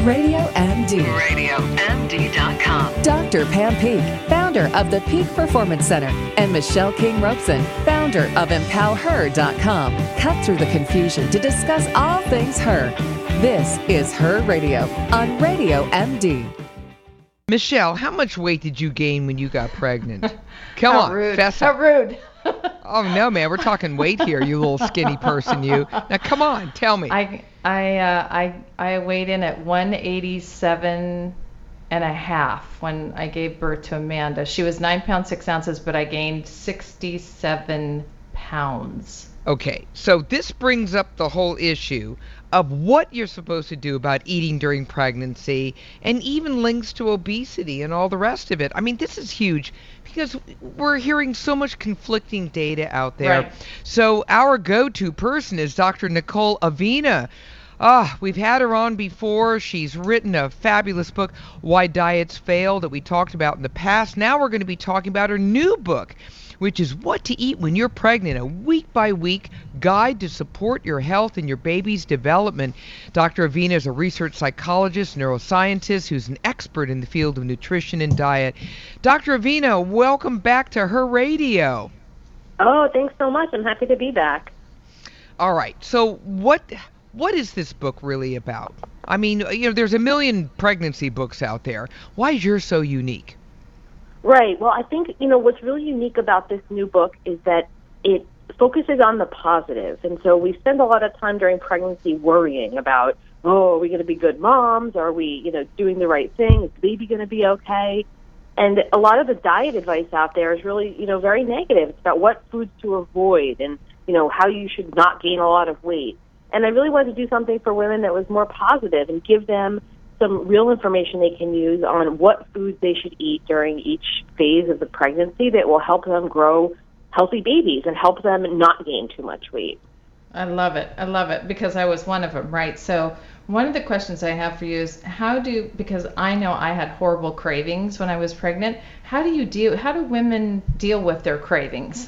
Radio MD. RadioMD.com. Dr. Pam Peak, founder of the Peak Performance Center, and Michelle King Robeson, founder of EmpowerHer.com, cut through the confusion to discuss all things her. This is Her Radio on Radio MD. Michelle, how much weight did you gain when you got pregnant? Come on, rude. fess How up. rude. Oh no, man, we're talking weight here, you little skinny person, you. Now come on, tell me. I weighed in at 187 and a half when I gave birth to Amanda. She was 9 pounds 6 ounces, but I gained 67 pounds. Okay, so this brings up the whole issue of what you're supposed to do about eating during pregnancy, and even links to obesity and all the rest of it. I mean, this is huge because we're hearing so much conflicting data out there. Right. So our go-to person is Dr. Nicole Avena. We've had her on before. She's written a fabulous book, Why Diets Fail, that we talked about in the past. Now we're going to be talking about her new book, which is What to Eat When You're Pregnant, a week-by-week guide to support your health and your baby's development. Dr. Avena is a research psychologist, neuroscientist, who's an expert in the field of nutrition and diet. Dr. Avena, welcome back to Her Radio. Oh, thanks so much. I'm happy to be back. All right, so what is this book really about? I mean, there's a million pregnancy books out there. Why is yours so unique? Right. Well, I think, what's really unique about this new book is that it focuses on the positive. And so we spend a lot of time during pregnancy worrying about, are we going to be good moms? Are we, doing the right thing? Is the baby going to be okay? And a lot of the diet advice out there is really, very negative. It's about what foods to avoid and, how you should not gain a lot of weight. And I really wanted to do something for women that was more positive and give them some real information they can use on what foods they should eat during each phase of the pregnancy that will help them grow healthy babies and help them not gain too much weight. I love it because I was one of them, right? So one of the questions I have for you is because I know I had horrible cravings when I was pregnant, how do women deal with their cravings?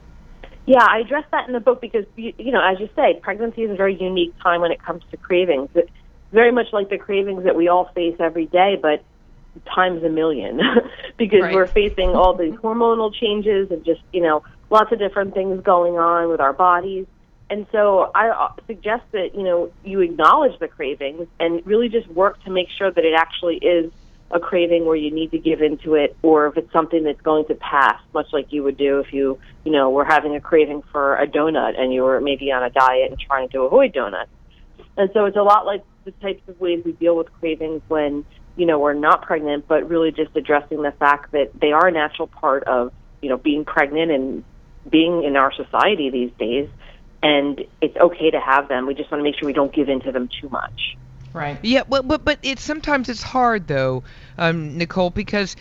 Yeah, I address that in the book because, as you say, pregnancy is a very unique time when it comes to cravings. It's very much like the cravings that we all face every day, but times a million because Right. we're facing all these hormonal changes and just, lots of different things going on with our bodies. And so I suggest that, you acknowledge the cravings and really just work to make sure that it actually is a craving where you need to give into it, or if it's something that's going to pass, much like you would do if you, were having a craving for a donut and you were maybe on a diet and trying to avoid donuts. And so it's a lot like the types of ways we deal with cravings when, we're not pregnant, but really just addressing the fact that they are a natural part of, being pregnant and being in our society these days. And it's okay to have them. We just want to make sure we don't give into them too much. Right. Yeah, but sometimes it's hard though, Nicole, because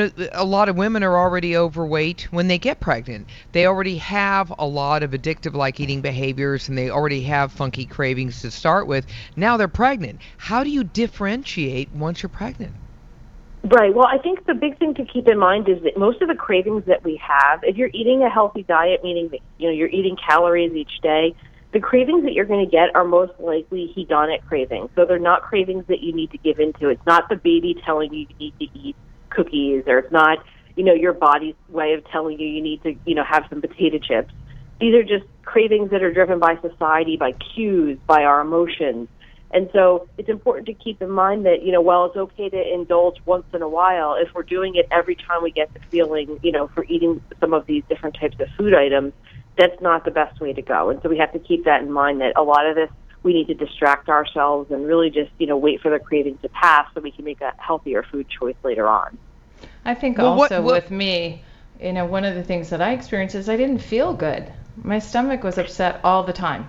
a lot of women are already overweight when they get pregnant. They already have a lot of addictive like eating behaviors, and they already have funky cravings to start with. Now they're pregnant. How do you differentiate once you're pregnant? Right. Well, I think the big thing to keep in mind is that most of the cravings that we have, if you're eating a healthy diet, meaning that you're eating calories each day, the cravings that you're going to get are most likely hedonic cravings. So they're not cravings that you need to give into. It's not the baby telling you need to eat cookies, or it's not, your body's way of telling you need to, have some potato chips. These are just cravings that are driven by society, by cues, by our emotions. And so it's important to keep in mind that, while it's okay to indulge once in a while, if we're doing it every time we get the feeling, for eating some of these different types of food items, that's not the best way to go. And so we have to keep that in mind, that a lot of this, we need to distract ourselves and really just, wait for the craving to pass so we can make a healthier food choice later on. I think Well, also with me, one of the things that I experienced is I didn't feel good. My stomach was upset all the time.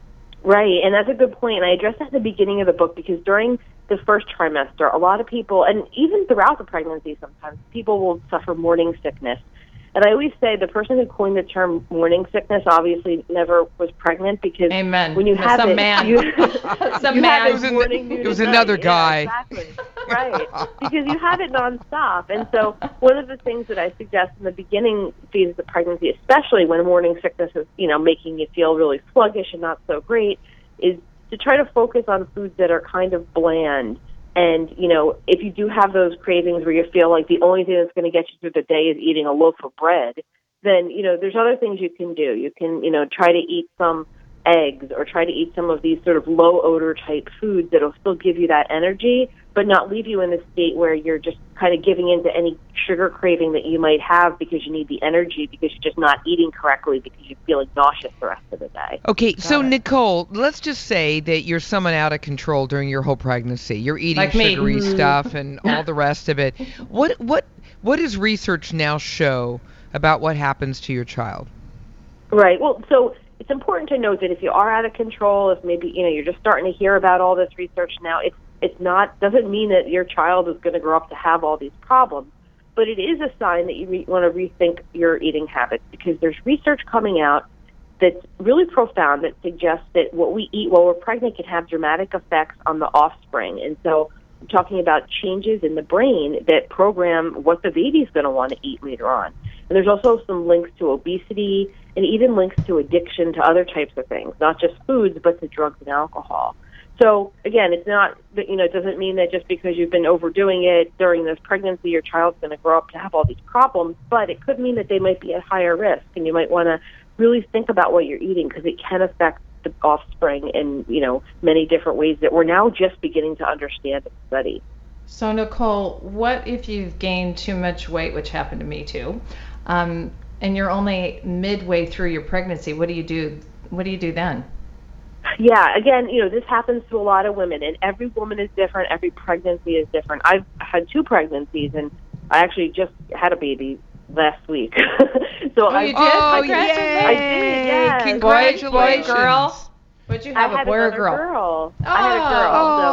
Right, and that's a good point. And I addressed that at the beginning of the book because during the first trimester, a lot of people, and even throughout the pregnancy sometimes, people will suffer morning sickness. And I always say the person who coined the term morning sickness obviously never was pregnant, because Amen. when you have Some it, man. you have it morning, noon, It was and another night. guy. Yeah, exactly. Right, because you have it nonstop. And so one of the things that I suggest in the beginning phase of pregnancy, especially when morning sickness is, making you feel really sluggish and not so great, is to try to focus on foods that are kind of bland And, if you do have those cravings where you feel like the only thing that's going to get you through the day is eating a loaf of bread, then, there's other things you can do. You can, try to eat some eggs or try to eat some of these sort of low odor type foods that'll still give you that energy, but not leave you in a state where you're just kind of giving into any sugar craving that you might have because you need the energy because you're just not eating correctly because you're feeling nauseous the rest of the day. Okay, so Nicole, let's just say that you're someone out of control during your whole pregnancy. You're eating Like me. sugary stuff and all the rest of it. What does research now show about what happens to your child? Right. Well, so it's important to note that if you are out of control, if maybe you're just starting to hear about all this research now, it's not doesn't mean that your child is going to grow up to have all these problems, but it is a sign that you want to rethink your eating habits because there's research coming out that's really profound that suggests that what we eat while we're pregnant can have dramatic effects on the offspring. And so I'm talking about changes in the brain that program what the baby's going to want to eat later on. And there's also some links to obesity and even links to addiction to other types of things, not just foods, but to drugs and alcohol. So, again, it's not, it doesn't mean that just because you've been overdoing it during this pregnancy, your child's going to grow up to have all these problems, but it could mean that they might be at higher risk, and you might want to really think about what you're eating because it can affect the offspring in, many different ways that we're now just beginning to understand and study. So, Nicole, what if you've gained too much weight, which happened to me too, and you're only midway through your pregnancy? What do you do? What do you do then? Yeah, again, this happens to a lot of women, and every woman is different. Every pregnancy is different. I've had 2 pregnancies, and I actually just had a baby last week. So you did? Oh, Congratulations. yay! I did, yeah. Congratulations. Boy, girl? What'd you have, I had a boy or another girl? Oh. I had a girl.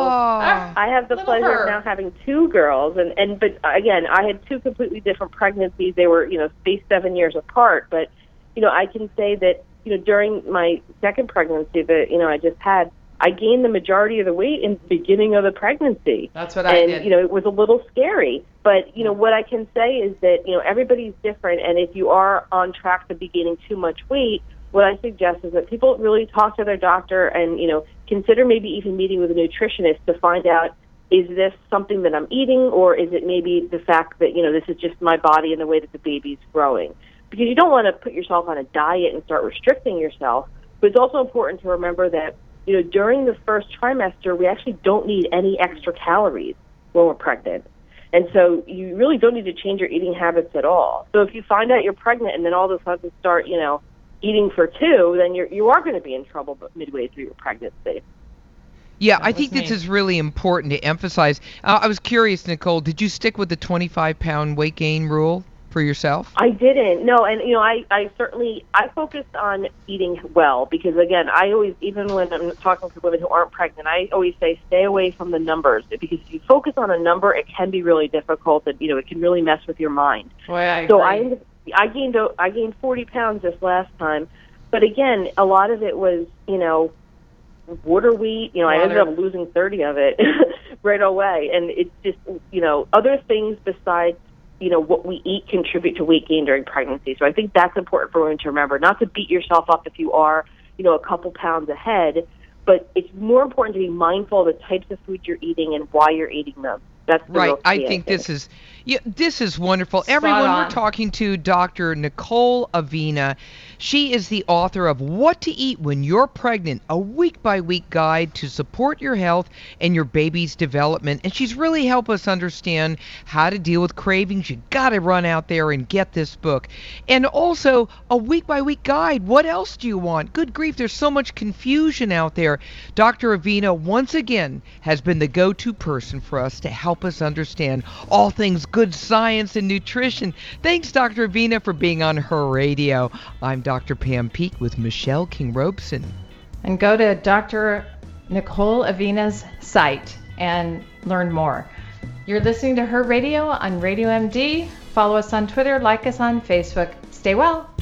Oh. So I have the Little pleasure her. of now having 2 girls, and but again, I had 2 completely different pregnancies. They were spaced 7 years apart, but I can say that during my second pregnancy that I just had, I gained the majority of the weight in the beginning of the pregnancy. That's what I did. And it was a little scary, but what I can say is that everybody's different, and if you are on track to be gaining too much weight, what I suggest is that people really talk to their doctor and consider maybe even meeting with a nutritionist to find out, is this something that I'm eating, or is it maybe the fact that this is just my body and the way that the baby's growing? Because you don't want to put yourself on a diet and start restricting yourself, but it's also important to remember that during the first trimester, we actually don't need any extra calories when we're pregnant. And so you really don't need to change your eating habits at all. So if you find out you're pregnant and then all of a sudden start, eating for 2, then you are going to be in trouble midway through your pregnancy. Yeah, I think this is really important to emphasize. I was curious, Nicole, did you stick with the 25-pound weight gain rule for yourself? I didn't. No, and I certainly focused on eating well because again, I always, even when I'm talking to women who aren't pregnant, I always say stay away from the numbers because if you focus on a number, it can be really difficult and it can really mess with your mind. Boy, I agree. So I gained 40 pounds this last time, but again, a lot of it was water weight. I ended up losing 30 of it right away, and it's just other things besides what we eat contribute to weight gain during pregnancy. So I think that's important for women to remember, not to beat yourself up if you are, a couple pounds ahead, but it's more important to be mindful of the types of food you're eating and why you're eating them. That's the right. real key, I think this is wonderful. Spot Everyone, on. we're talking to Dr. Nicole Avena. She is the author of What to Eat When You're Pregnant, a week-by-week guide to support your health and your baby's development. And she's really helped us understand how to deal with cravings. You got to run out there and get this book. And also a week-by-week guide. What else do you want? Good grief, there's so much confusion out there. Dr. Avena, once again, has been the go-to person for us to help us understand all things good science and nutrition. Thanks, Dr. Avena, for being on Her Radio. I'm Dr. Pam Peek with Michelle King-Robeson. And go to Dr. Nicole Avena's site and learn more. You're listening to Her Radio on Radio MD. Follow us on Twitter, like us on Facebook. Stay well.